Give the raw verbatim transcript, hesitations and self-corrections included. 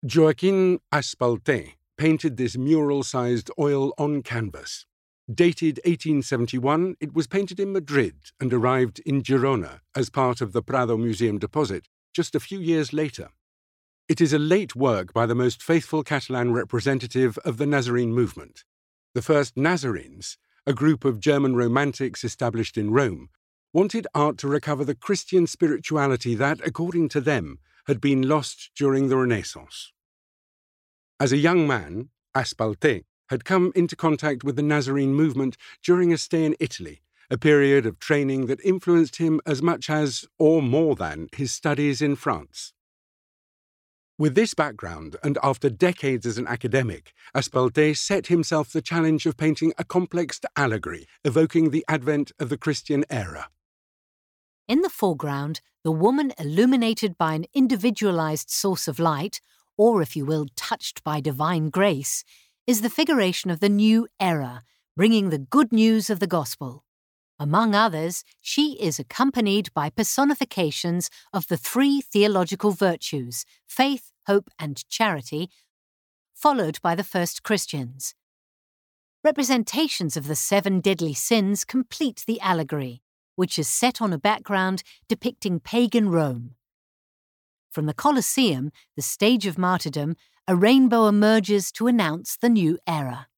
Joaquin Aspalté painted this mural-sized oil on canvas. Dated eighteen seventy-one, it was painted in Madrid and arrived in Girona as part of the Prado Museum deposit just a few years later. It is a late work by the most faithful Catalan representative of the Nazarene movement. The first Nazarenes, a group of German romantics established in Rome, wanted art to recover the Christian spirituality that, according to them, had been lost during the Renaissance. As a young man, Aspalté had come into contact with the Nazarene movement during a stay in Italy, a period of training that influenced him as much as, or more than, his studies in France. With this background, and after decades as an academic, Aspalté set himself the challenge of painting a complex allegory evoking the advent of the Christian era. In the foreground, the woman illuminated by an individualized source of light, or if you will, touched by divine grace, is the figuration of the new era, bringing the good news of the gospel. Among others, she is accompanied by personifications of the three theological virtues, faith, hope, and charity, followed by the first Christians. Representations of the seven deadly sins complete the allegory, which is set on a background depicting pagan Rome. From the Colosseum, the stage of martyrdom, a rainbow emerges to announce the new era.